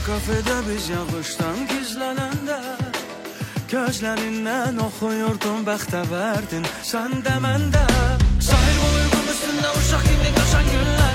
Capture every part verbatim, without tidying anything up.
kafede biz yağıştan gizlənəndə gözlərindən oxuyurdum bəxtəvərdin sən də məndə. Sahil bu uyğun üstündə uşaq kimi qaşan günlər,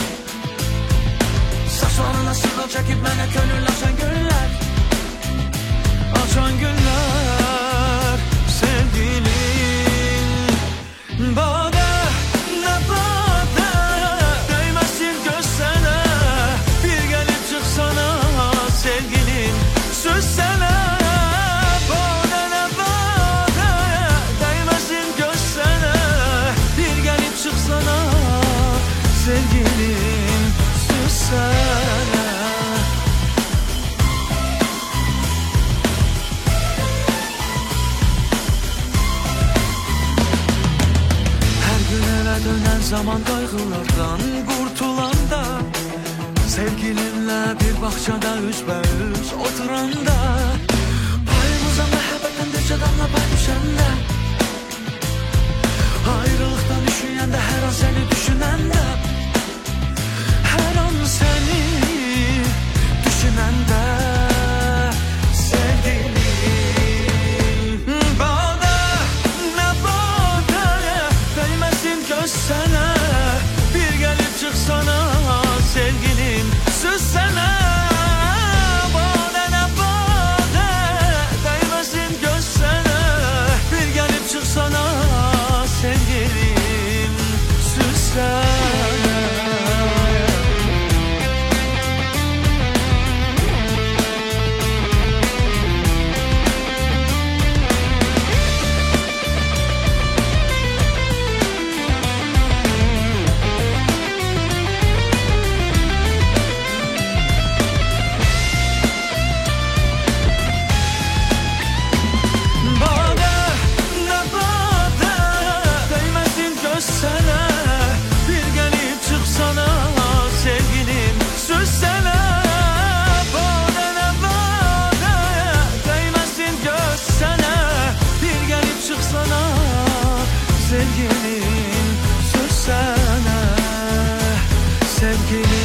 saçlarına sığal çəkib mənə könül açan günlər, açan günlər sevgilim. Badə, nə badə, dəyməsin göz sənə, bir gəlib çıxsana sevgilim, söz sənə. Badə, nə badə, dəyməsin göz sənə, bir gəlib çıxsana sevgilim, söz sənə. Dönən zaman qayğılardan qurtulanda, sevgilimlə bir bağçada üzbəüz oturanda, payımıza məhəbbətdən bircə damla pay düşəndə, ayrılıqdan üşüyəndə, hər an səni düşünəndə, hər an səni düşünəndə sevgilim. Sənə bir gəlib çıxsana sevgilim, söz sənə. Badə, nə badə, dəyməsin göz sənə, bir gəlib çıxsana sevgilim, söz sənə. Sevgilim, söz sənə, sevgilim.